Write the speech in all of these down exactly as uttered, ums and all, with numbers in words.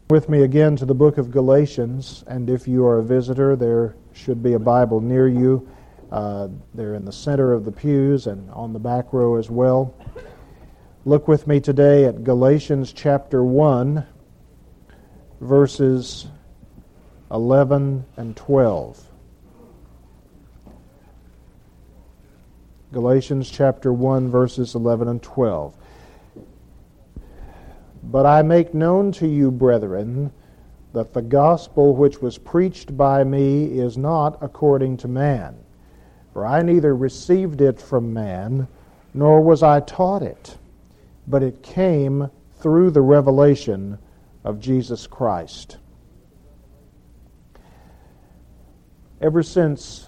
With me again to the book of Galatians, and if you are a visitor, there should be a Bible near you. Uh, they're in the center of the pews and on the back row as well. Look with me today at Galatians chapter one, verses eleven and twelve. Galatians chapter one, verses eleven and twelve. But I make known to you, brethren, that the gospel which was preached by me is not according to man. For I neither received it from man, nor was I taught it, but it came through the revelation of Jesus Christ. Ever since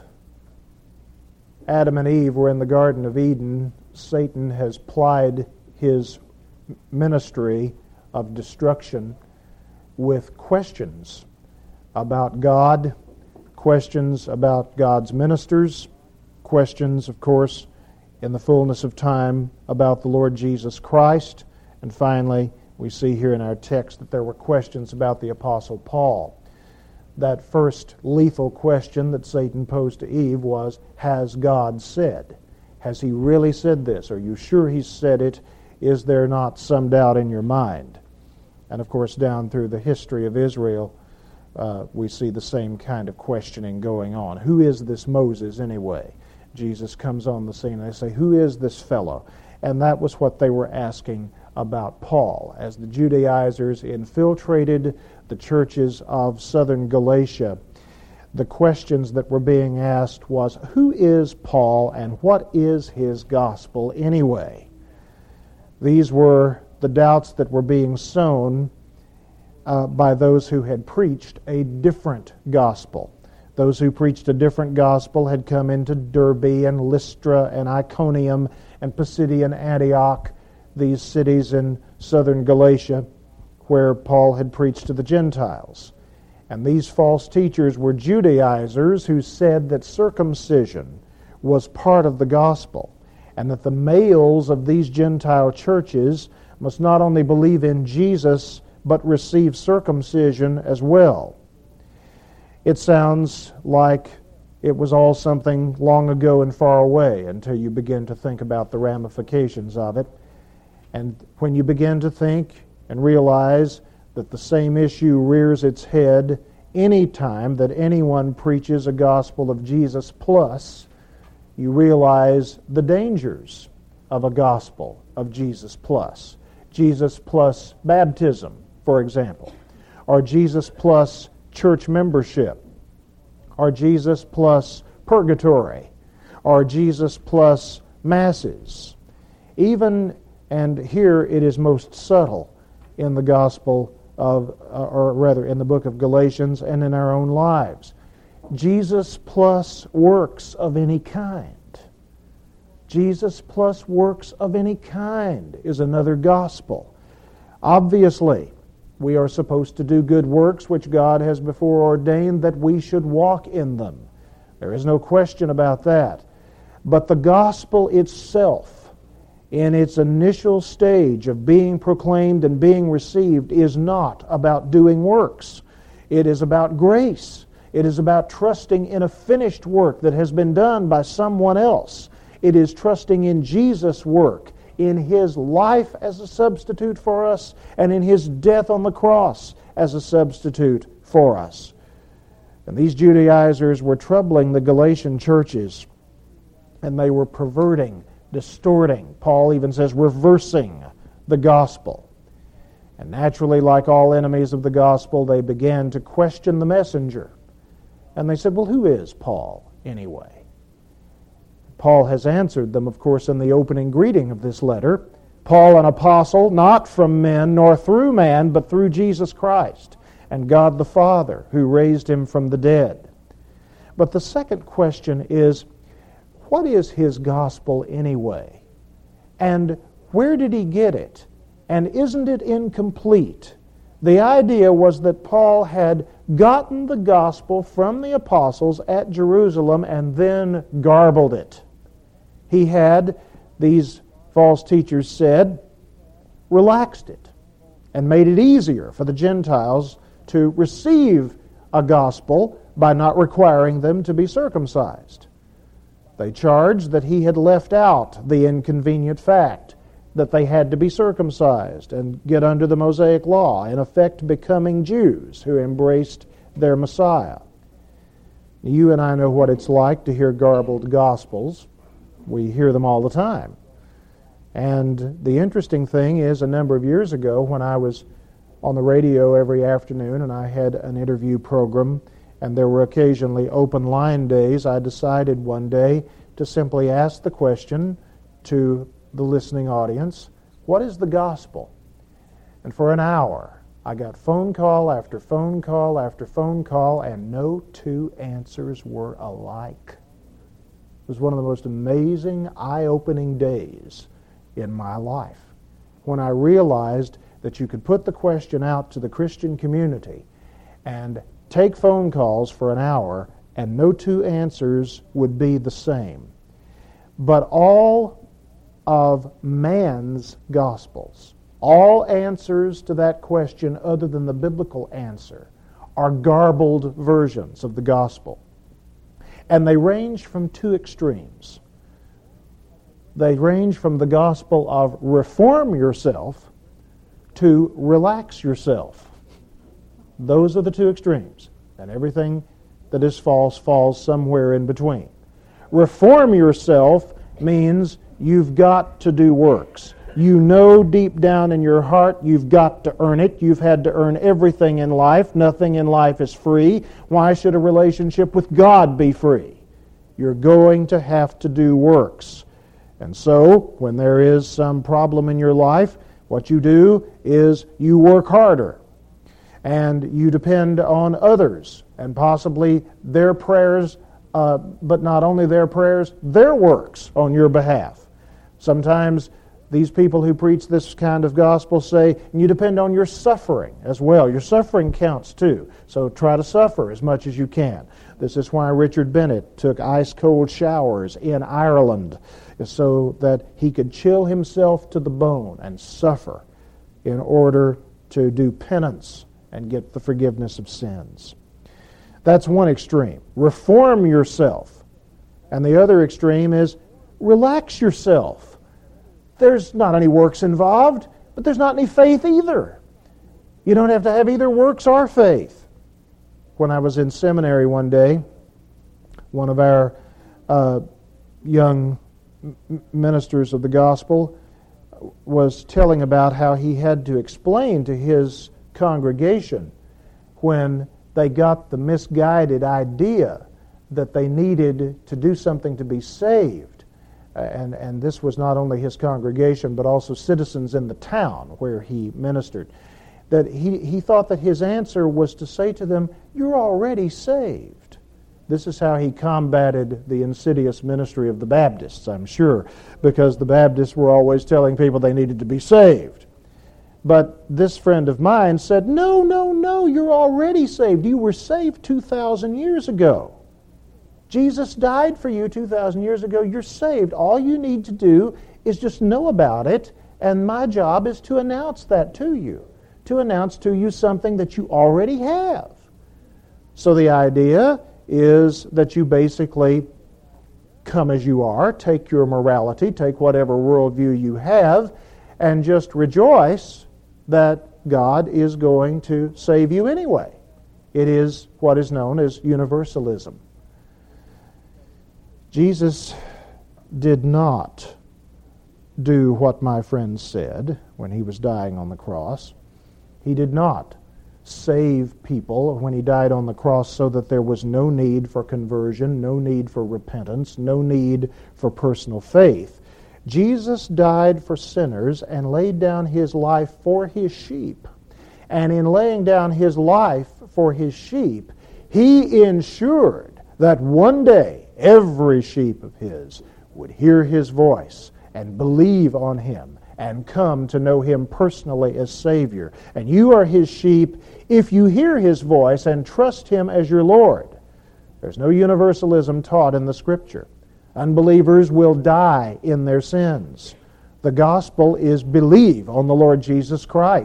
Adam and Eve were in the Garden of Eden, Satan has plied his ministry of destruction with questions about God, questions about God's ministers, questions, of course, in the fullness of time about the Lord Jesus Christ, and finally, we see here in our text that there were questions about the Apostle Paul. That first lethal question that Satan posed to Eve was, has God said? Has he really said this? Are you sure he said it? Is there not some doubt in your mind? And of course, down through the history of Israel, uh, we see the same kind of questioning going on. Who is this Moses anyway? Jesus comes on the scene and they say, who is this fellow? And that was what they were asking about Paul. As the Judaizers infiltrated the churches of southern Galatia, the questions that were being asked was, who is Paul and what is his gospel anyway? These were the doubts that were being sown uh, by those who had preached a different gospel. Those who preached a different gospel had come into Derbe and Lystra and Iconium and Pisidian Antioch, these cities in southern Galatia, where Paul had preached to the Gentiles. And these false teachers were Judaizers who said that circumcision was part of the gospel, and that the males of these Gentile churches must not only believe in Jesus, but receive circumcision as well. It sounds like it was all something long ago and far away until you begin to think about the ramifications of it. And when you begin to think and realize that the same issue rears its head any time that anyone preaches a gospel of Jesus plus, you realize the dangers of a gospel of Jesus plus. Jesus plus baptism, for example, or Jesus plus church membership, or Jesus plus purgatory, or Jesus plus masses. Even, and here it is most subtle in the gospel of, or rather in the book of Galatians and in our own lives, Jesus plus works of any kind. Jesus plus works of any kind is another gospel. Obviously, we are supposed to do good works which God has before ordained that we should walk in them. There is no question about that. But the gospel itself, in its initial stage of being proclaimed and being received, is not about doing works. It is about grace. It is about trusting in a finished work that has been done by someone else. It is trusting in Jesus' work, in His life as a substitute for us, and in His death on the cross as a substitute for us. And these Judaizers were troubling the Galatian churches, and they were perverting, distorting, Paul even says reversing the gospel. And naturally, like all enemies of the gospel, they began to question the messenger. And they said, well, who is Paul anyway? Paul has answered them, of course, in the opening greeting of this letter. Paul, an apostle, not from men nor through man, but through Jesus Christ and God the Father, who raised him from the dead. But the second question is, what is his gospel anyway? And where did he get it? And isn't it incomplete? The idea was that Paul had gotten the gospel from the apostles at Jerusalem and then garbled it. He had, these false teachers said, relaxed it. and made it easier for the Gentiles to receive a gospel by not requiring them to be circumcised. They charged that he had left out the inconvenient fact that they had to be circumcised and get under the Mosaic law, in effect becoming Jews who embraced their Messiah. You and I know what it's like to hear garbled gospels. We hear them all the time. And the interesting thing is, a number of years ago, when I was on the radio every afternoon and I had an interview program, and there were occasionally open line days, I decided one day to simply ask the question to the listening audience, what is the gospel? And for an hour, I got phone call after phone call after phone call, and no two answers were alike. It was one of the most amazing, eye-opening days in my life when I realized that you could put the question out to the Christian community and take phone calls for an hour, and no two answers would be the same. But all of man's gospels, all answers to that question other than the biblical answer, are garbled versions of the gospel. And they range from two extremes. They range from the gospel of reform yourself to relax yourself. Those are the two extremes. And everything that is false falls somewhere in between. Reform yourself means you've got to do works. You know deep down in your heart you've got to earn it. You've had to earn everything in life. Nothing in life is free. Why should a relationship with God be free? You're going to have to do works. And so, when there is some problem in your life, what you do is you work harder. And you depend on others, and possibly their prayers, uh, but not only their prayers, their works on your behalf. Sometimes these people who preach this kind of gospel say, you depend on your suffering as well. Your suffering counts too, so try to suffer as much as you can. This is why Richard Bennett took ice-cold showers in Ireland, so that he could chill himself to the bone and suffer in order to do penance and get the forgiveness of sins. That's one extreme. Reform yourself. And the other extreme is relax yourself. There's not any works involved, but there's not any faith either. You don't have to have either works or faith. When I was in seminary one day, one of our uh, young ministers of the gospel was telling about how he had to explain to his congregation when they got the misguided idea that they needed to do something to be saved. And, and this was not only his congregation, but also citizens in the town where he ministered. That he, he thought that his answer was to say to them, you're already saved. This is how he combated the insidious ministry of the Baptists, I'm sure, because the Baptists were always telling people they needed to be saved. But this friend of mine said, no, no, no, you're already saved. You were saved two thousand years ago. Jesus died for you two thousand years ago. You're saved. All you need to do is just know about it, and my job is to announce that to you, to announce to you something that you already have. So the idea is that you basically come as you are, take your morality, take whatever worldview you have, and just rejoice that God is going to save you anyway. It is what is known as universalism. Jesus did not do what my friend said when he was dying on the cross. He did not save people when he died on the cross so that there was no need for conversion, no need for repentance, no need for personal faith. Jesus died for sinners and laid down his life for his sheep. And in laying down his life for his sheep, he ensured that one day every sheep of his would hear his voice and believe on him and come to know him personally as Savior. And you are his sheep if you hear his voice and trust him as your Lord. There's no universalism taught in the Scripture. Unbelievers will die in their sins. The gospel is believe on the Lord Jesus Christ,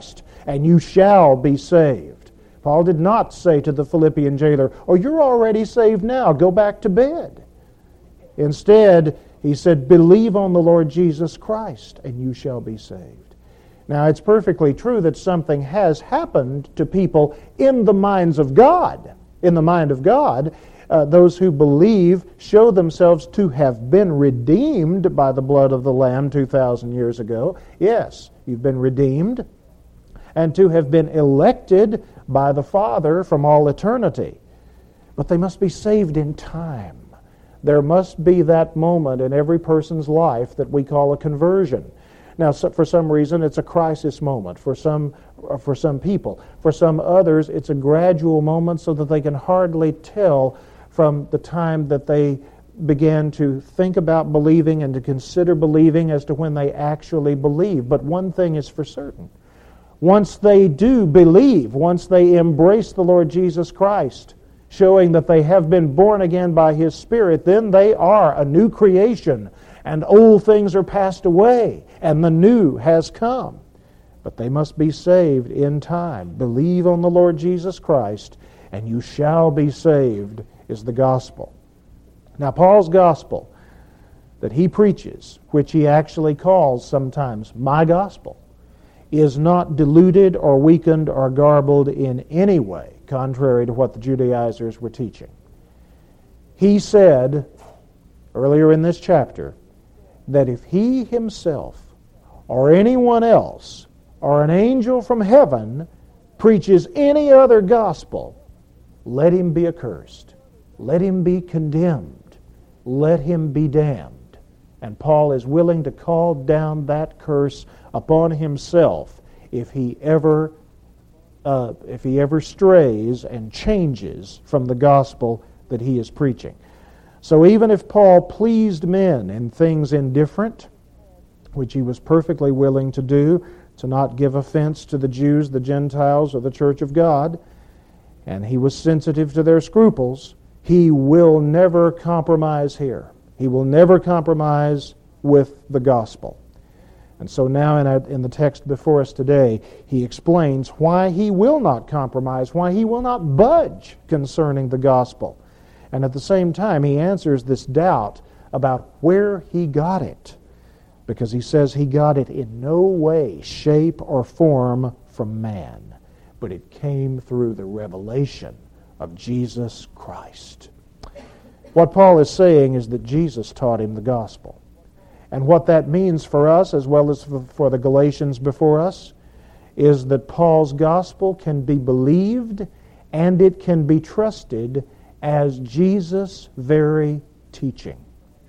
and you shall be saved. Paul did not say to the Philippian jailer, oh, you're already saved now, go back to bed. Instead, he said, believe on the Lord Jesus Christ, and you shall be saved. Now, it's perfectly true that something has happened to people in the minds of God. In the mind of God, uh, those who believe show themselves to have been redeemed by the blood of the Lamb two thousand years ago. Yes, you've been redeemed. And to have been elected by the Father from all eternity. But they must be saved in time. There must be that moment in every person's life that we call a conversion. Now, so for some reason, it's a crisis moment for some for some people. For some others, it's a gradual moment so that they can hardly tell from the time that they began to think about believing and to consider believing as to when they actually believe. But one thing is for certain. Once they do believe, once they embrace the Lord Jesus Christ, showing that they have been born again by His Spirit, then they are a new creation, and old things are passed away, and the new has come. But they must be saved in time. Believe on the Lord Jesus Christ, and you shall be saved, is the gospel. Now, Paul's gospel that he preaches, which he actually calls sometimes my gospel, is not diluted or weakened or garbled in any way, contrary to what the Judaizers were teaching. He said earlier in this chapter that if he himself or anyone else or an angel from heaven preaches any other gospel, let him be accursed. Let him be condemned. Let him be damned. And Paul is willing to call down that curse upon himself if he ever uh, if he ever strays and changes from the gospel that he is preaching. So even if Paul pleased men in things indifferent, which he was perfectly willing to do, to not give offense to the Jews, the Gentiles, or the Church of God, and he was sensitive to their scruples, he will never compromise here. He will never compromise with the gospel. And so now in, our, in the text before us today, he explains why he will not compromise, why he will not budge concerning the gospel. And at the same time, he answers this doubt about where he got it. Because he says he got it in no way, shape, or form from man, but it came through the revelation of Jesus Christ. What Paul is saying is that Jesus taught him the gospel. And what that means for us, as well as for the Galatians before us, is that Paul's gospel can be believed and it can be trusted as Jesus' very teaching.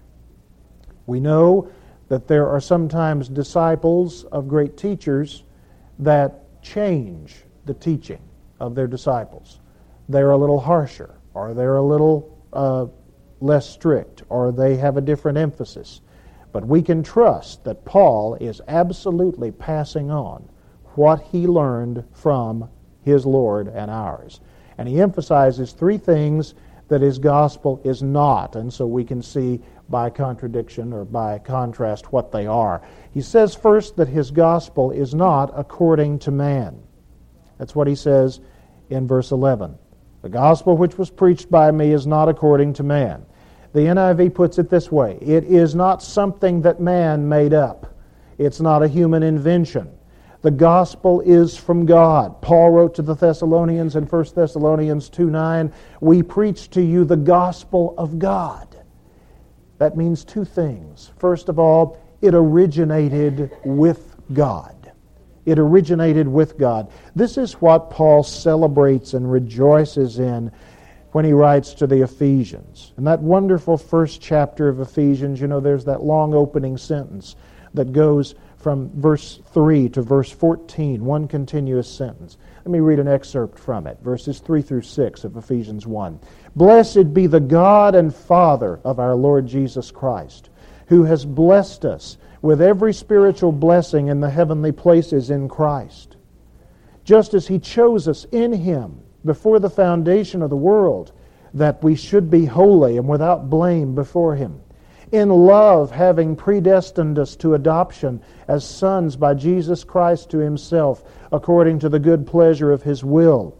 We know that there are sometimes disciples of great teachers that change the teaching of their disciples. They're a little harsher, or they're a little uh, less strict, or they have a different emphasis. But we can trust that Paul is absolutely passing on what he learned from his Lord and ours. And he emphasizes three things that his gospel is not, and so we can see by contradiction or by contrast what they are. He says first that his gospel is not according to man. That's what he says in verse eleven. The gospel which was preached by me is not according to man. The N I V puts it this way: it is not something that man made up. It's not a human invention. The gospel is from God. Paul wrote to the Thessalonians in First Thessalonians two nine, we preach to you the gospel of God. That means two things. First of all, it originated with God. It originated with God. This is what Paul celebrates and rejoices in when he writes to the Ephesians. In that wonderful first chapter of Ephesians, you know, there's that long opening sentence that goes from verse three to verse fourteen, one continuous sentence. Let me read an excerpt from it, verses three through six of Ephesians one. Blessed be the God and Father of our Lord Jesus Christ, who has blessed us with every spiritual blessing in the heavenly places in Christ, just as He chose us in Him before the foundation of the world, that we should be holy and without blame before Him. in love having predestined us to adoption as sons by Jesus Christ to Himself, according to the good pleasure of His will,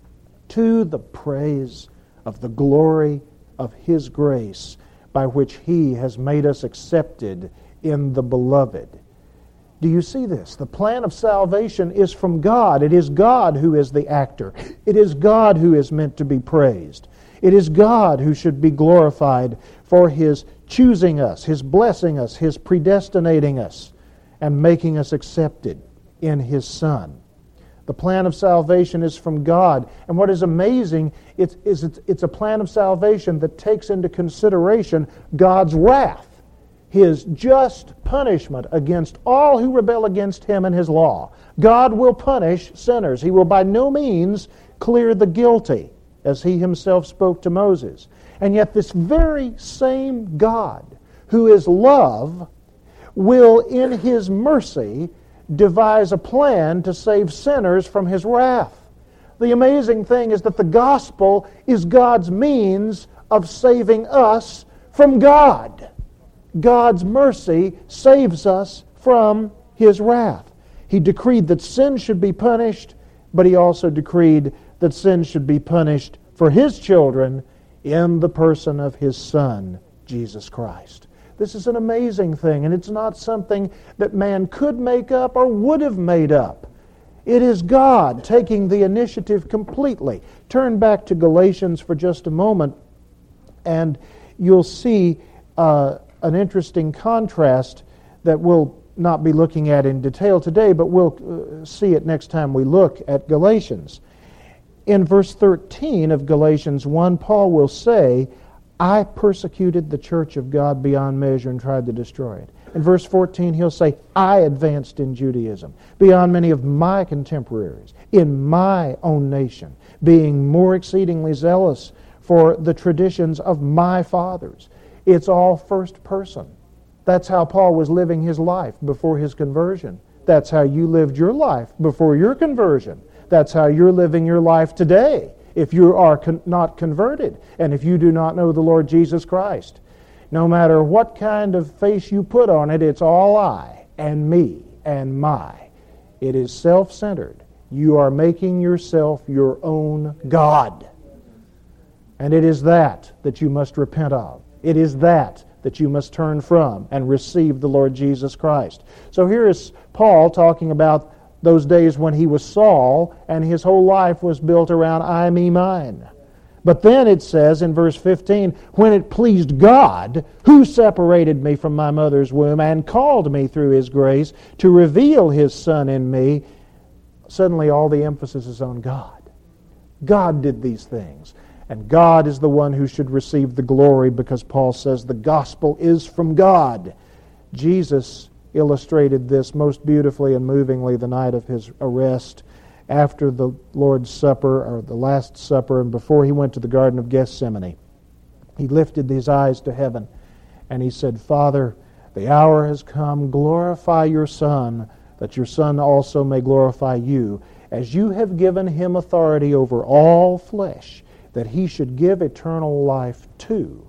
to the praise of the glory of His grace, by which He has made us accepted in the Beloved. Do you see this? The plan of salvation is from God. It is God who is the actor. It is God who is meant to be praised. It is God who should be glorified for His choosing us, His blessing us, His predestinating us, and making us accepted in His Son. The plan of salvation is from God. And what is amazing is it's, it's, it's a plan of salvation that takes into consideration God's wrath, His just punishment against all who rebel against Him and His law. God will punish sinners. He will by no means clear the guilty, as He Himself spoke to Moses. And yet this very same God, who is love, will in His mercy devise a plan to save sinners from His wrath. The amazing thing is that the gospel is God's means of saving us from God. God's mercy saves us from His wrath. He decreed that sin should be punished, but He also decreed that sin should be punished for His children in the person of His Son, Jesus Christ. This is an amazing thing, and it's not something that man could make up or would have made up. It is God taking the initiative completely. Turn back to Galatians for just a moment, and you'll see uh, an interesting contrast that we'll not be looking at in detail today, but we'll uh, see it next time we look at Galatians. In verse thirteen of Galatians one, Paul will say, I persecuted the church of God beyond measure and tried to destroy it. In verse fourteen, he'll say, I advanced in Judaism beyond many of my contemporaries in my own nation, being more exceedingly zealous for the traditions of my fathers. It's all first person. That's how Paul was living his life before his conversion. That's how you lived your life before your conversion. That's how you're living your life today if you are con- not converted and if you do not know the Lord Jesus Christ. No matter what kind of face you put on it, it's all I and me and my. It is self-centered. You are making yourself your own God. And it is that that you must repent of. It is that that you must turn from and receive the Lord Jesus Christ. So here is Paul talking about those days when he was Saul and his whole life was built around I, me, mine. But then it says in verse fifteen, when it pleased God, who separated me from my mother's womb and called me through His grace to reveal His Son in me, suddenly all the emphasis is on God. God did these things. And God is the one who should receive the glory because Paul says the gospel is from God. Jesus illustrated this most beautifully and movingly the night of His arrest after the Lord's Supper, or the Last Supper, and before He went to the Garden of Gethsemane. He lifted His eyes to heaven and He said, Father, the hour has come. Glorify Your Son, that Your Son also may glorify You, as You have given Him authority over all flesh, that He should give eternal life to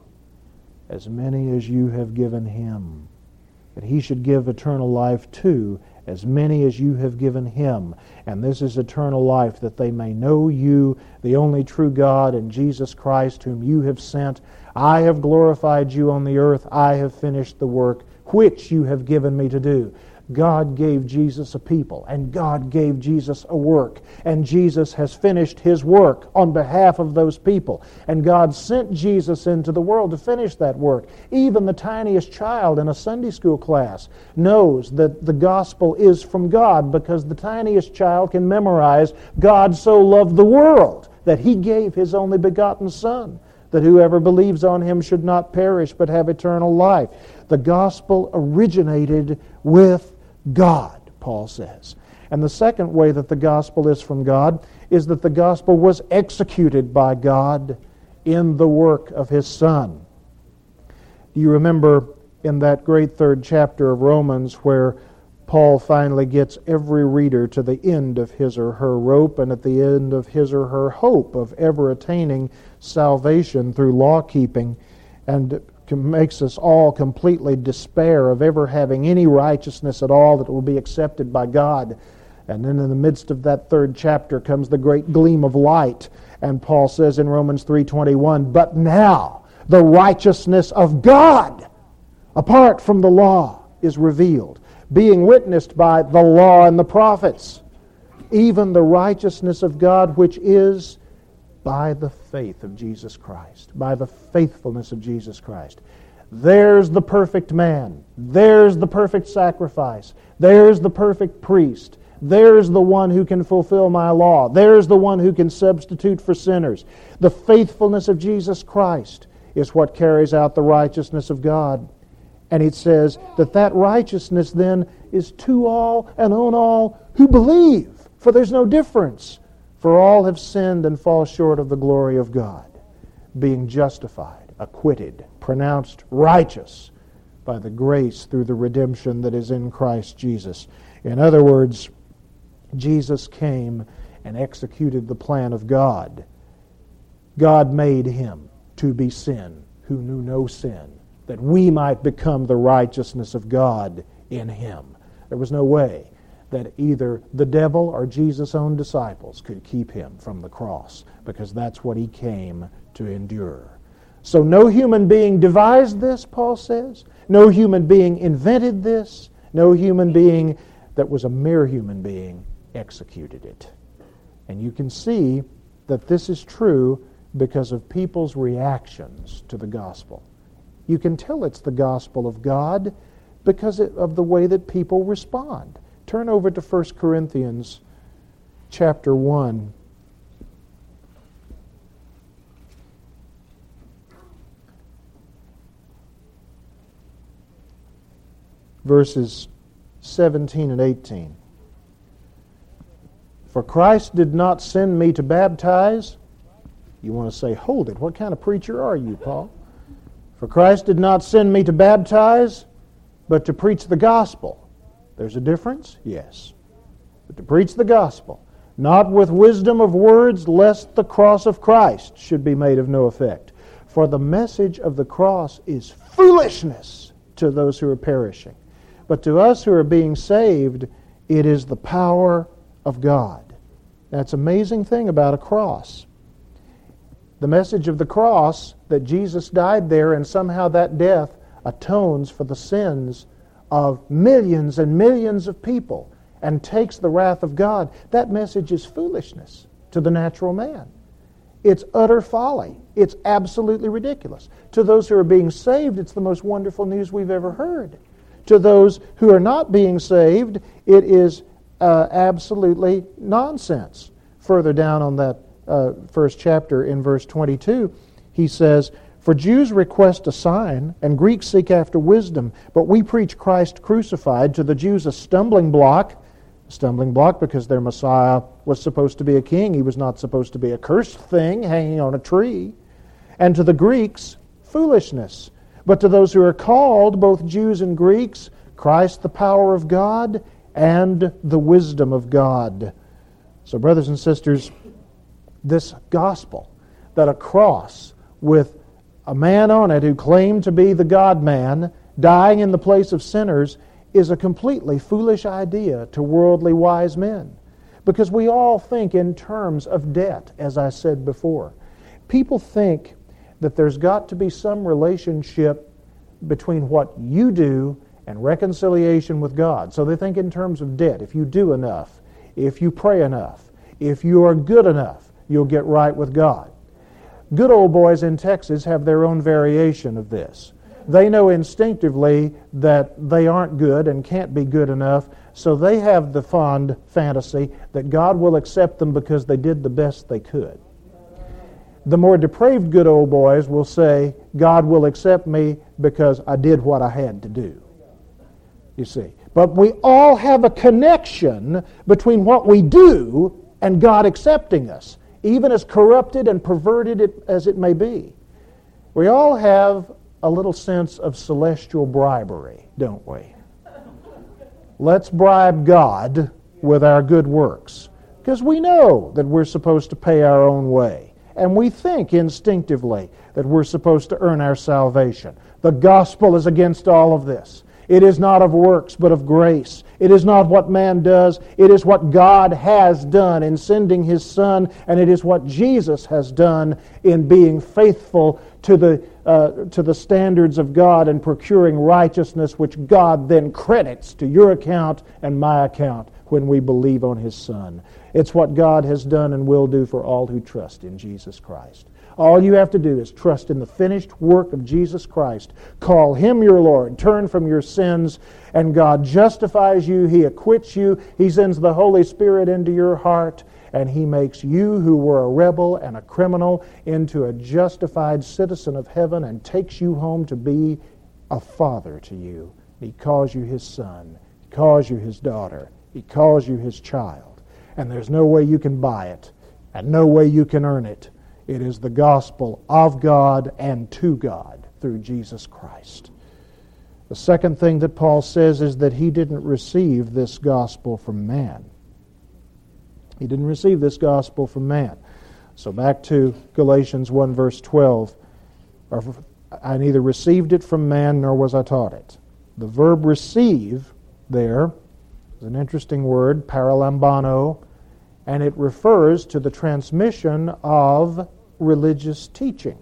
as many as You have given Him. That He should give eternal life to as many as You have given Him. And this is eternal life, that they may know You, the only true God, and Jesus Christ, whom You have sent. I have glorified You on the earth. I have finished the work which You have given Me to do. God gave Jesus a people, and God gave Jesus a work, and Jesus has finished His work on behalf of those people, and God sent Jesus into the world to finish that work. Even the tiniest child in a Sunday school class knows that the gospel is from God, because the tiniest child can memorize, God so loved the world that He gave His only begotten Son, that whoever believes on Him should not perish but have eternal life. The gospel originated with God, Paul says. And the second way that the gospel is from God is that the gospel was executed by God in the work of His Son. Do you remember in that great third chapter of Romans where Paul finally gets every reader to the end of his or her rope and at the end of his or her hope of ever attaining salvation through law keeping? And makes us all completely despair of ever having any righteousness at all that will be accepted by God. And then in the midst of that third chapter comes the great gleam of light. And Paul says in Romans three twenty-one, "But now the righteousness of God, apart from the law, is revealed, being witnessed by the law and the prophets, even the righteousness of God which is by the faith of Jesus Christ," by the faithfulness of Jesus Christ. There's the perfect man. There's the perfect sacrifice. There's the perfect priest. There's the one who can fulfill my law. There's the one who can substitute for sinners. The faithfulness of Jesus Christ is what carries out the righteousness of God. And it says that that righteousness then is to all and on all who believe. For there's no difference. For all have sinned and fall short of the glory of God, being justified, acquitted, pronounced righteous by the grace through the redemption that is in Christ Jesus. In other words, Jesus came and executed the plan of God. God made him to be sin, who knew no sin, that we might become the righteousness of God in him. There was no way that either the devil or Jesus' own disciples could keep him from the cross, because that's what he came to endure. So no human being devised this, Paul says. No human being invented this. No human being that was a mere human being executed it. And you can see that this is true because of people's reactions to the gospel. You can tell it's the gospel of God because of the way that people respond. Turn over to First Corinthians chapter one. Verses seventeen and eighteen. "For Christ did not send me to baptize." You want to say, hold it, what kind of preacher are you, Paul? "For Christ did not send me to baptize, but to preach the gospel." There's a difference? Yes. "But to preach the gospel, not with wisdom of words, lest the cross of Christ should be made of no effect. For the message of the cross is foolishness to those who are perishing. But to us who are being saved, it is the power of God." That's an amazing thing about a cross. The message of the cross, that Jesus died there and somehow that death atones for the sins of millions and millions of people and takes the wrath of God, that message is foolishness to the natural man. It's utter folly. It's absolutely ridiculous. To those who are being saved, it's the most wonderful news we've ever heard. To those who are not being saved, it is uh, absolutely nonsense. Further down on that uh, first chapter in verse twenty-two, he says, "For Jews request a sign, and Greeks seek after wisdom, but we preach Christ crucified, to the Jews a stumbling block." A stumbling block because their Messiah was supposed to be a king. He was not supposed to be a cursed thing hanging on a tree. "And to the Greeks, foolishness. But to those who are called, both Jews and Greeks, Christ the power of God and the wisdom of God." So, brothers and sisters, this gospel, that a cross with a man on it who claimed to be the God-man, dying in the place of sinners, is a completely foolish idea to worldly wise men. Because we all think in terms of debt, as I said before. People think that there's got to be some relationship between what you do and reconciliation with God. So they think in terms of debt. If you do enough, if you pray enough, if you are good enough, you'll get right with God. Good old boys in Texas have their own variation of this. They know instinctively that they aren't good and can't be good enough, so they have the fond fantasy that God will accept them because they did the best they could. The more depraved good old boys will say, God will accept me because I did what I had to do. You see. But we all have a connection between what we do and God accepting us, even as corrupted and perverted it, as it may be. We all have a little sense of celestial bribery, don't we? Let's bribe God with our good works, because we know that we're supposed to pay our own way. and we think instinctively that we're supposed to earn our salvation. The gospel is against all of this. It is not of works, but of grace. It is not what man does. It is what God has done in sending His Son, and it is what Jesus has done in being faithful to the uh, to the standards of God and procuring righteousness, which God then credits to your account and my account when we believe on His Son. It's what God has done and will do for all who trust in Jesus Christ. All you have to do is trust in the finished work of Jesus Christ. Call Him your Lord. Turn from your sins, and God justifies you. He acquits you. He sends the Holy Spirit into your heart, and He makes you, who were a rebel and a criminal, into a justified citizen of heaven and takes you home to be a father to you. He calls you His son. He calls you His daughter. He calls you His child. And there's no way you can buy it, and no way you can earn it. It is the gospel of God and to God through Jesus Christ. The second thing that Paul says is that he didn't receive this gospel from man. He didn't receive this gospel from man. So back to Galatians one verse twelve. I neither received it from man nor was I taught it. The verb receive there is an interesting word, paralambano, and it refers to the transmission of religious teaching.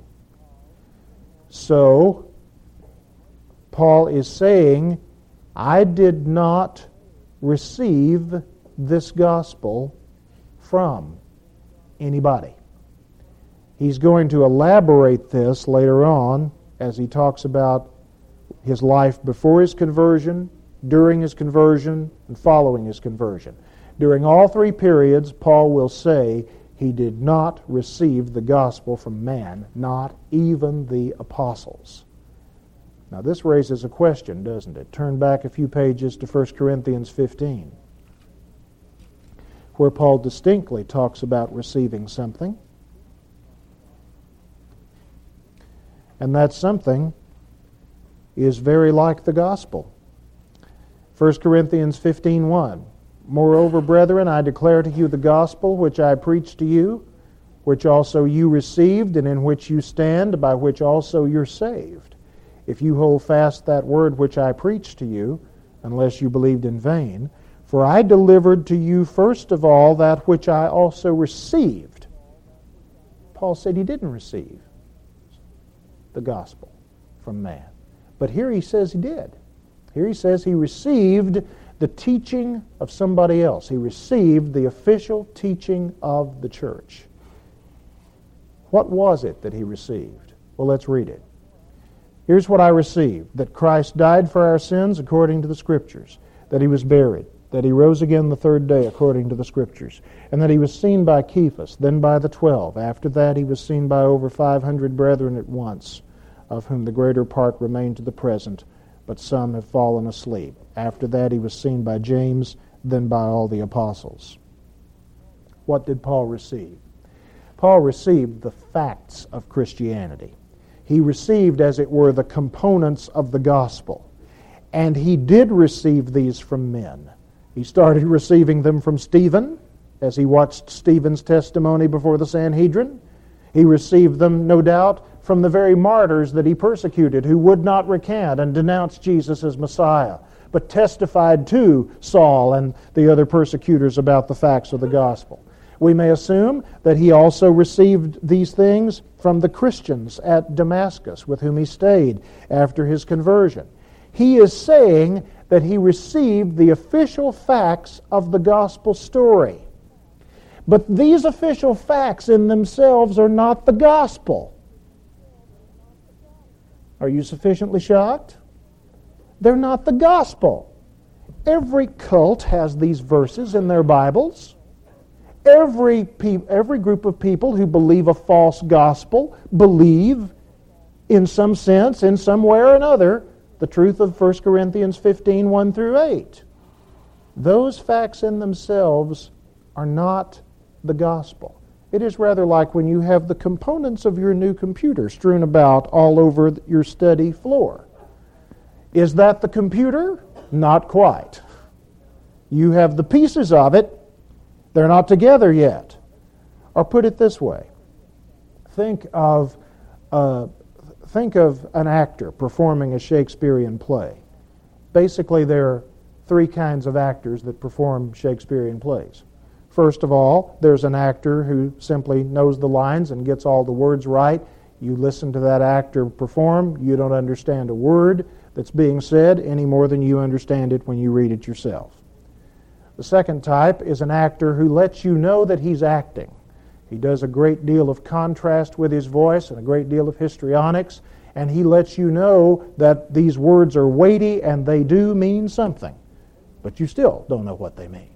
So, Paul is saying, I did not receive this gospel from anybody. He's going to elaborate this later on as he talks about his life before his conversion, during his conversion, and following his conversion. During all three periods, Paul will say he did not receive the gospel from man, not even the apostles. Now this raises a question, doesn't it? Turn back a few pages to First Corinthians fifteen, where Paul distinctly talks about receiving something. And that something is very like the gospel. First Corinthians fifteen one. Moreover, brethren, I declare to you the gospel which I preached to you, which also you received, and in which you stand, by which also you're saved, if you hold fast that word which I preached to you, unless you believed in vain. For I delivered to you first of all that which I also received. Paul said he didn't receive the gospel from man. But here he says he did. Here he says he received the teaching of somebody else. He received the official teaching of the church. What was it that he received? Well, let's read it. Here's what I received: that Christ died for our sins according to the Scriptures, that He was buried, that He rose again the third day according to the Scriptures, and that He was seen by Cephas, then by the twelve. After that He was seen by over five hundred brethren at once, of whom the greater part remain to the present, but some have fallen asleep. After that he was seen by James, then by all the apostles. What did Paul receive? Paul received the facts of Christianity. He received, as it were, the components of the gospel. And he did receive these from men. He started receiving them from Stephen, as he watched Stephen's testimony before the Sanhedrin. He received them, no doubt, from the very martyrs that he persecuted, who would not recant and denounce Jesus as Messiah, but testified to Saul and the other persecutors about the facts of the gospel. We may assume that he also received these things from the Christians at Damascus, with whom he stayed after his conversion. He is saying that he received the official facts of the gospel story. But these official facts in themselves are not the gospel. Are you sufficiently shocked? They're not the gospel. Every cult has these verses in their Bibles. Every, pe- every group of people who believe a false gospel believe, in some sense, in some way or another, the truth of First Corinthians fifteen, one through eight. Those facts in themselves are not the gospel. It is rather like when you have the components of your new computer strewn about all over your study floor. Is that the computer? Not quite. You have the pieces of it. They're not together yet. Or put it this way. Think of uh, think of an actor performing a Shakespearean play. Basically, there are three kinds of actors that perform Shakespearean plays. First of all, there's an actor who simply knows the lines and gets all the words right. You listen to that actor perform, you don't understand a word that's being said any more than you understand it when you read it yourself. The second type is an actor who lets you know that he's acting. He does a great deal of contrast with his voice and a great deal of histrionics, and he lets you know that these words are weighty and they do mean something, but you still don't know what they mean.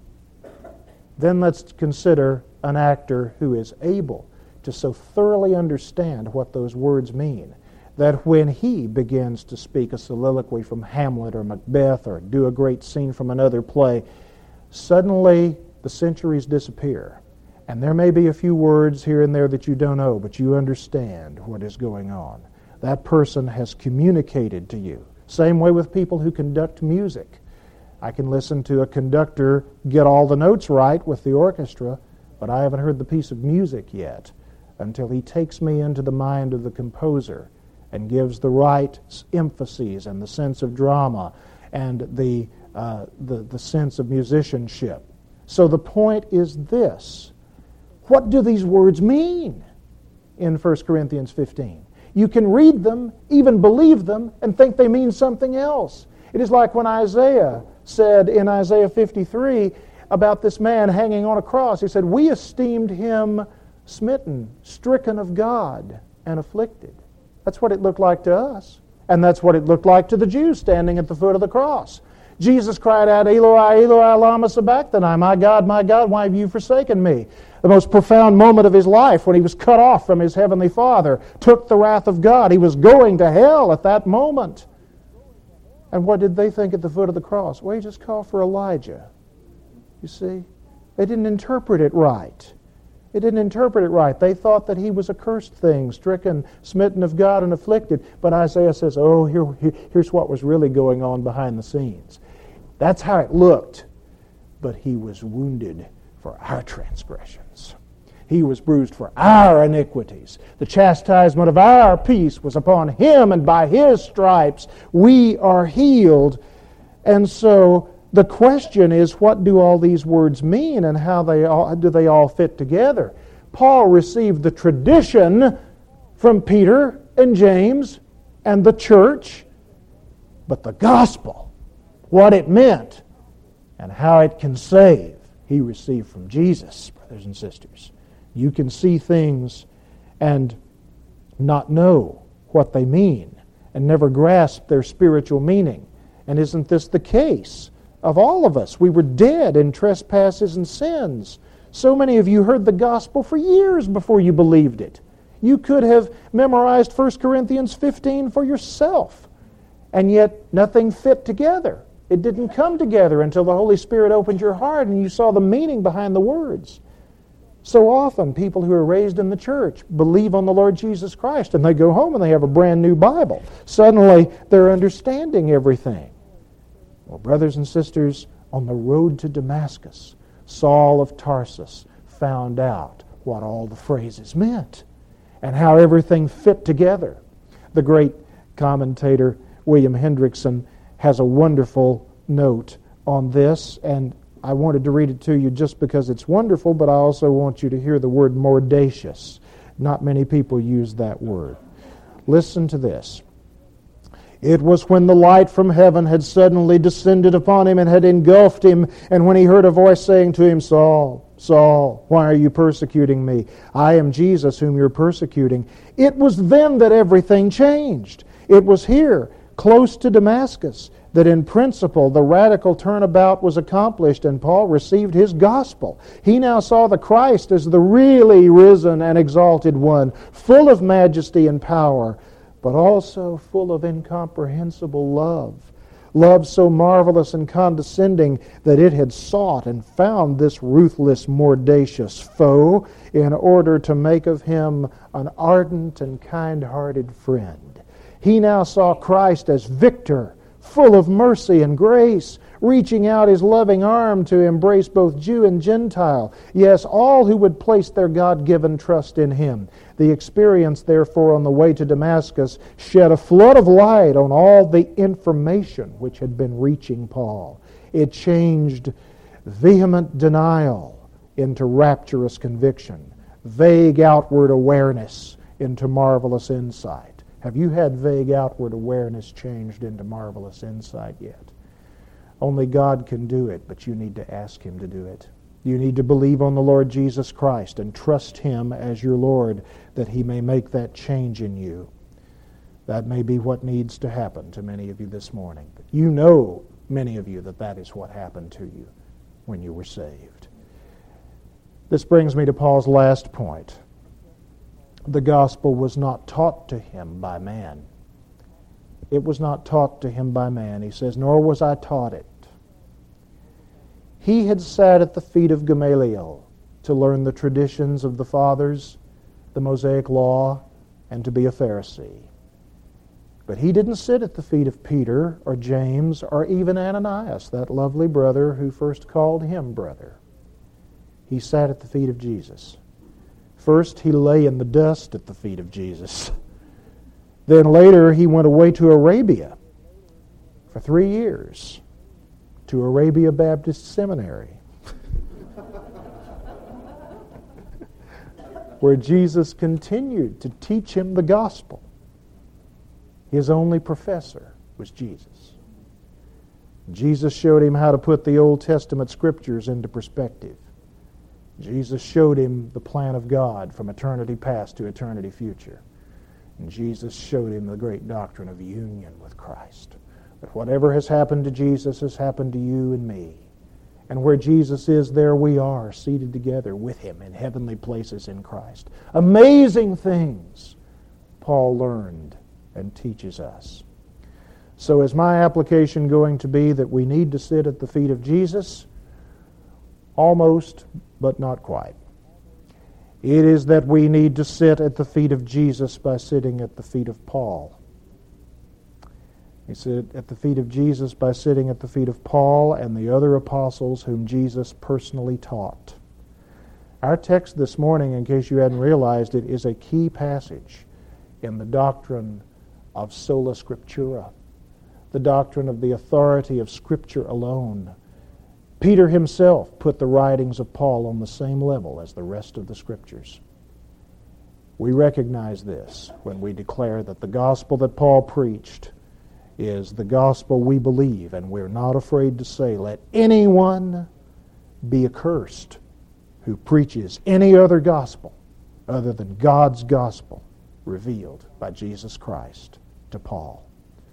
Then let's consider an actor who is able to so thoroughly understand what those words mean that when he begins to speak a soliloquy from Hamlet or Macbeth or do a great scene from another play, suddenly the centuries disappear. And there may be a few words here and there that you don't know, but you understand what is going on. That person has communicated to you. Same way with people who conduct music. I can listen to a conductor get all the notes right with the orchestra, but I haven't heard the piece of music yet until he takes me into the mind of the composer and gives the right emphases and the sense of drama and the, uh, the, the sense of musicianship. So the point is this. What do these words mean in First Corinthians fifteen? You can read them, even believe them, and think they mean something else. It is like when Isaiah said in Isaiah fifty-three about this man hanging on a cross. He said, "We esteemed him smitten, stricken of God, and afflicted." That's what it looked like to us. And that's what it looked like to the Jews standing at the foot of the cross. Jesus cried out, "Eloi, Eloi, lama sabachthani," "My God, my God, why have you forsaken me?" The most profound moment of his life when he was cut off from his heavenly Father, took the wrath of God. He was going to hell at that moment. And what did they think at the foot of the cross? Well, he just called for Elijah. You see? They didn't interpret it right. They didn't interpret it right. They thought that he was a cursed thing, stricken, smitten of God, and afflicted. But Isaiah says, oh, here, here, here's what was really going on behind the scenes. That's how it looked. But he was wounded for our transgressions. He was bruised for our iniquities. The chastisement of our peace was upon him, and by his stripes we are healed. And so the question is, what do all these words mean, and how they all, do they all fit together? Paul received the tradition from Peter and James and the church, but the gospel, what it meant and how it can save, he received from Jesus, brothers and sisters. You can see things and not know what they mean and never grasp their spiritual meaning. And isn't this the case of all of us? We were dead in trespasses and sins. So many of you heard the gospel for years before you believed it. You could have memorized First Corinthians fifteen for yourself, and yet nothing fit together. It didn't come together until the Holy Spirit opened your heart and you saw the meaning behind the words. So often, people who are raised in the church believe on the Lord Jesus Christ, and they go home and they have a brand new Bible. Suddenly, they're understanding everything. Well, brothers and sisters, on the road to Damascus, Saul of Tarsus found out what all the phrases meant and how everything fit together. The great commentator William Hendrickson has a wonderful note on this, and I wanted to read it to you just because it's wonderful, but I also want you to hear the word mordacious. Not many people use that word. Listen to this. It was when the light from heaven had suddenly descended upon him and had engulfed him, and when he heard a voice saying to him, "Saul, Saul, why are you persecuting me? I am Jesus whom you're persecuting." It was then that everything changed. It was here, close to Damascus, that in principle the radical turnabout was accomplished and Paul received his gospel. He now saw the Christ as the really risen and exalted one, full of majesty and power, but also full of incomprehensible love. Love so marvelous and condescending that it had sought and found this ruthless, mordacious foe in order to make of him an ardent and kind-hearted friend. He now saw Christ as victor, full of mercy and grace, reaching out His loving arm to embrace both Jew and Gentile. Yes, all who would place their God-given trust in Him. The experience, therefore, on the way to Damascus shed a flood of light on all the information which had been reaching Paul. It changed vehement denial into rapturous conviction, vague outward awareness into marvelous insight. Have you had vague outward awareness changed into marvelous insight yet? Only God can do it, but you need to ask Him to do it. You need to believe on the Lord Jesus Christ and trust Him as your Lord, that He may make that change in you. That may be what needs to happen to many of you this morning. But you know, many of you, that that is what happened to you when you were saved. This brings me to Paul's last point. The gospel was not taught to him by man. It was not taught to him by man. He says, nor was I taught it. He had sat at the feet of Gamaliel to learn the traditions of the fathers, the Mosaic law, and to be a Pharisee. But he didn't sit at the feet of Peter or James or even Ananias, that lovely brother who first called him brother. He sat at the feet of Jesus. First, he lay in the dust at the feet of Jesus. Then later, he went away to Arabia for three years, to Arabia Baptist Seminary, where Jesus continued to teach him the gospel. His only professor was Jesus. Jesus showed him how to put the Old Testament scriptures into perspective. Jesus showed him the plan of God from eternity past to eternity future. And Jesus showed him the great doctrine of union with Christ. That whatever has happened to Jesus has happened to you and me. And where Jesus is, there we are, seated together with Him in heavenly places in Christ. Amazing things Paul learned and teaches us. So is my application going to be that we need to sit at the feet of Jesus? Almost, but not quite. It is that we need to sit at the feet of Jesus by sitting at the feet of Paul. We sit at the feet of Jesus by sitting at the feet of Paul and the other apostles whom Jesus personally taught. Our text this morning, in case you hadn't realized it, is a key passage in the doctrine of sola scriptura, the doctrine of the authority of Scripture alone. Peter himself put the writings of Paul on the same level as the rest of the Scriptures. We recognize this when we declare that the gospel that Paul preached is the gospel we believe, and we're not afraid to say, let anyone be accursed who preaches any other gospel other than God's gospel revealed by Jesus Christ to Paul.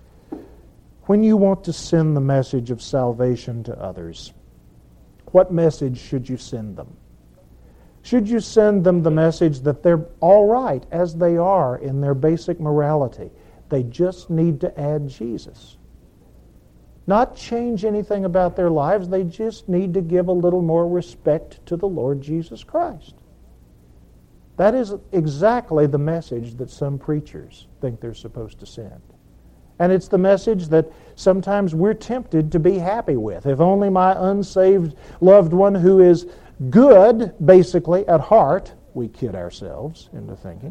When you want to send the message of salvation to others, what message should you send them? Should you send them the message that they're all right as they are in their basic morality? They just need to add Jesus. Not change anything about their lives. They just need to give a little more respect to the Lord Jesus Christ. That is exactly the message that some preachers think they're supposed to send. And it's the message that sometimes we're tempted to be happy with. If only my unsaved loved one who is good, basically, at heart, we kid ourselves into thinking,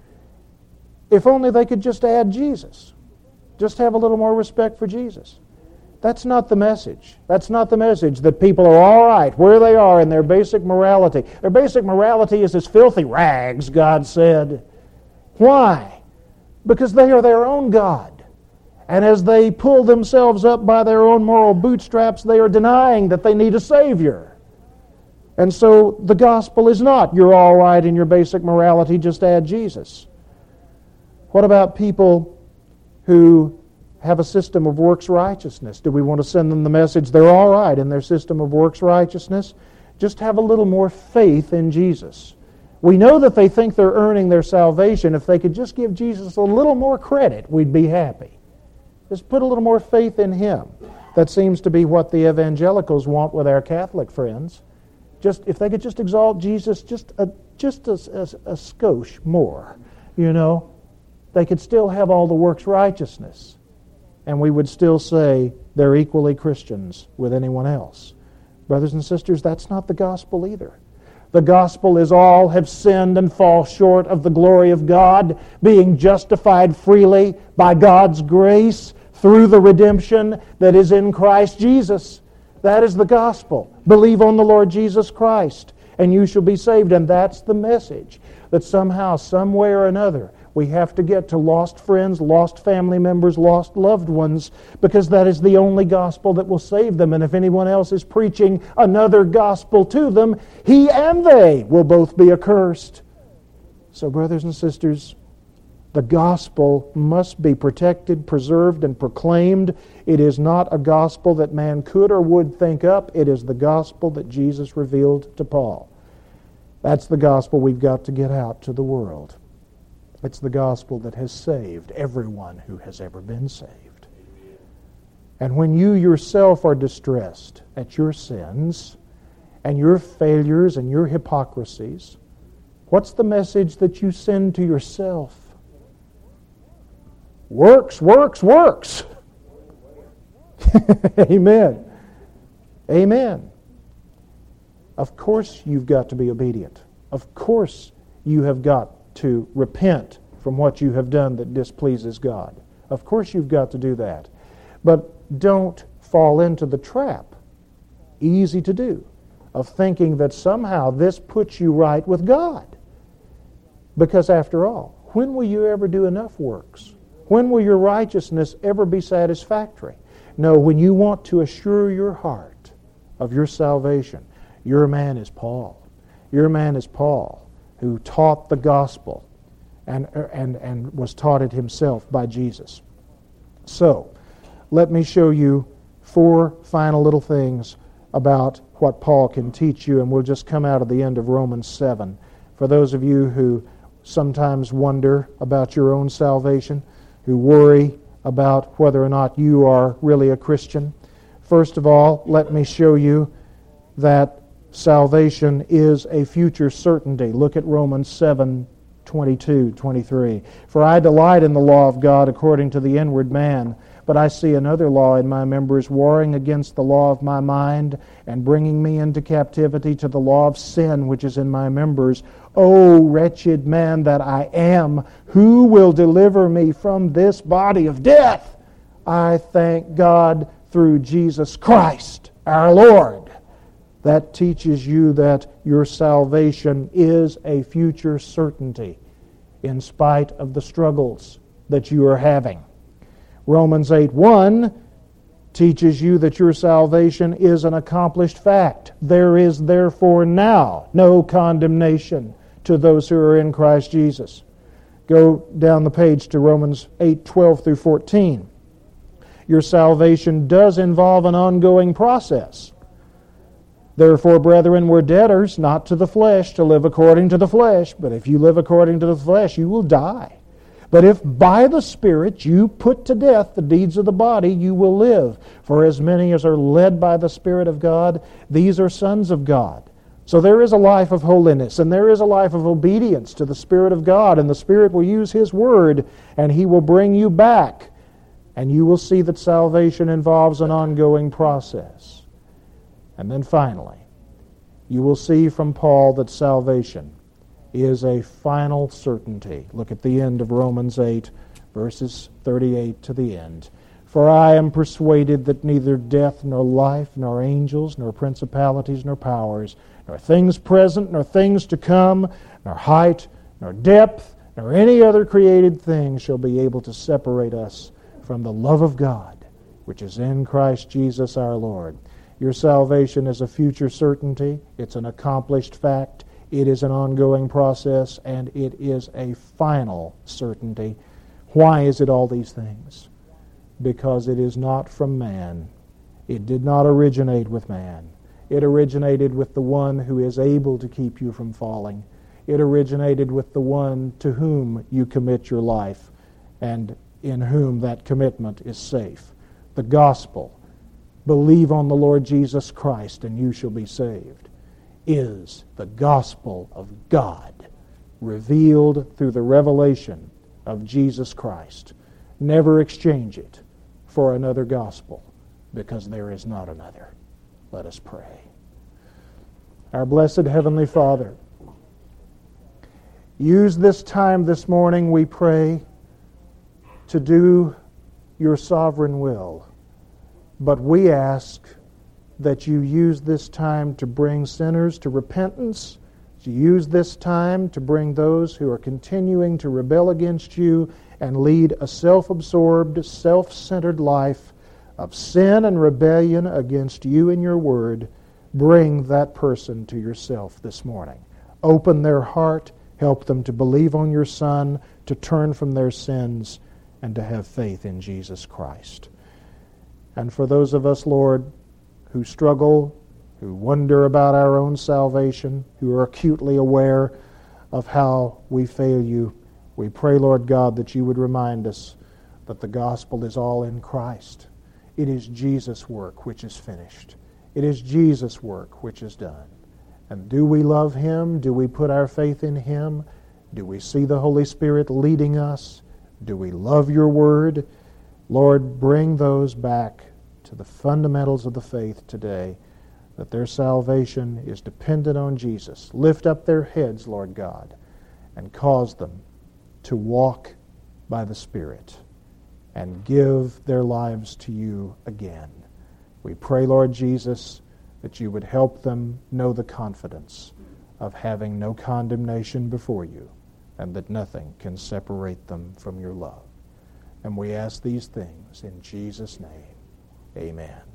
if only they could just add Jesus. Just have a little more respect for Jesus. That's not the message. That's not the message that people are all right where they are in their basic morality. Their basic morality is as filthy rags, God said. Why? Because they are their own God. And as they pull themselves up by their own moral bootstraps, they are denying that they need a Savior. And so the gospel is not, you're all right in your basic morality, just add Jesus. What about people who have a system of works righteousness? Do we want to send them the message they're all right in their system of works righteousness? Just have a little more faith in Jesus. We know that they think they're earning their salvation. If they could just give Jesus a little more credit, we'd be happy. Just put a little more faith in Him. That seems to be what the evangelicals want with our Catholic friends. Just if they could just exalt Jesus just a, just a, a, a skosh more, you know, they could still have all the works righteousness. and we would still say they're equally Christians with anyone else. Brothers and sisters, that's not the gospel either. The gospel is all have sinned and fall short of the glory of God, being justified freely by God's grace through the redemption that is in Christ Jesus. That is the gospel. Believe on the Lord Jesus Christ, and you shall be saved. And that's the message, that somehow, some way or another, we have to get to lost friends, lost family members, lost loved ones, because that is the only gospel that will save them. And if anyone else is preaching another gospel to them, he and they will both be accursed. So, brothers and sisters, the gospel must be protected, preserved, and proclaimed. It is not a gospel that man could or would think up. It is the gospel that Jesus revealed to Paul. That's the gospel we've got to get out to the world. It's the gospel that has saved everyone who has ever been saved. And when you yourself are distressed at your sins and your failures and your hypocrisies, what's the message that you send to yourself? Works, works, works. Amen. Amen. Of course you've got to be obedient. Of course you have got to repent from what you have done that displeases God. Of course you've got to do that. But don't fall into the trap, easy to do, of thinking that somehow this puts you right with God. Because after all, when will you ever do enough works? When will your righteousness ever be satisfactory? No, when you want to assure your heart of your salvation, your man is Paul. Your man is Paul, who taught the gospel and, and, and was taught it himself by Jesus. So, let me show you four final little things about what Paul can teach you, and we'll just come out of the end of Romans seven. For those of you who sometimes wonder about your own salvation, who worry about whether or not you are really a Christian, first of all, let me show you that salvation is a future certainty. Look at Romans seven, twenty-two, twenty-three. For I delight in the law of God according to the inward man, but I see another law in my members, warring against the law of my mind, and bringing me into captivity to the law of sin which is in my members. O wretched man that I am, who will deliver me from this body of death? I thank God through Jesus Christ our Lord. That teaches you that your salvation is a future certainty in spite of the struggles that you are having. Romans eight one teaches you that your salvation is an accomplished fact. There is therefore now no condemnation to those who are in Christ Jesus. Go down the page to Romans eight twelve through fourteen. Your salvation does involve an ongoing process. Therefore, brethren, we're debtors, not to the flesh, to live according to the flesh. But if you live according to the flesh, you will die. But if by the Spirit you put to death the deeds of the body, you will live. For as many as are led by the Spirit of God, these are sons of God. So there is a life of holiness, and there is a life of obedience to the Spirit of God, and the Spirit will use His Word, and He will bring you back. And you will see that salvation involves an ongoing process. And then finally, you will see from Paul that salvation is a final certainty. Look at the end of Romans eight, verses thirty-eight to the end. For I am persuaded that neither death, nor life, nor angels, nor principalities, nor powers, nor things present, nor things to come, nor height, nor depth, nor any other created thing shall be able to separate us from the love of God, which is in Christ Jesus our Lord. Your salvation is a future certainty. It's an accomplished fact. It is an ongoing process, and it is a final certainty. Why is it all these things? Because it is not from man. It did not originate with man. It originated with the one who is able to keep you from falling. It originated with the one to whom you commit your life, and in whom that commitment is safe. The gospel, believe on the Lord Jesus Christ and you shall be saved, is the gospel of God revealed through the revelation of Jesus Christ. Never exchange it for another gospel, because there is not another. Let us pray. Our blessed Heavenly Father, use this time this morning, we pray, to do your sovereign will. But we ask that you use this time to bring sinners to repentance, to use this time to bring those who are continuing to rebel against you and lead a self-absorbed, self-centered life of sin and rebellion against you and your word. Bring that person to yourself this morning. Open their heart, help them to believe on your Son, to turn from their sins, and to have faith in Jesus Christ. And for those of us, Lord, who struggle, who wonder about our own salvation, who are acutely aware of how we fail you, we pray, Lord God, that you would remind us that the gospel is all in Christ. It is Jesus' work which is finished. It is Jesus' work which is done. And do we love Him? Do we put our faith in Him? Do we see the Holy Spirit leading us? Do we love your word? Lord, bring those back to the fundamentals of the faith today, that their salvation is dependent on Jesus. Lift up their heads, Lord God, and cause them to walk by the Spirit and give their lives to you again. We pray, Lord Jesus, that you would help them know the confidence of having no condemnation before you, and that nothing can separate them from your love. And we ask these things in Jesus' name. Amen.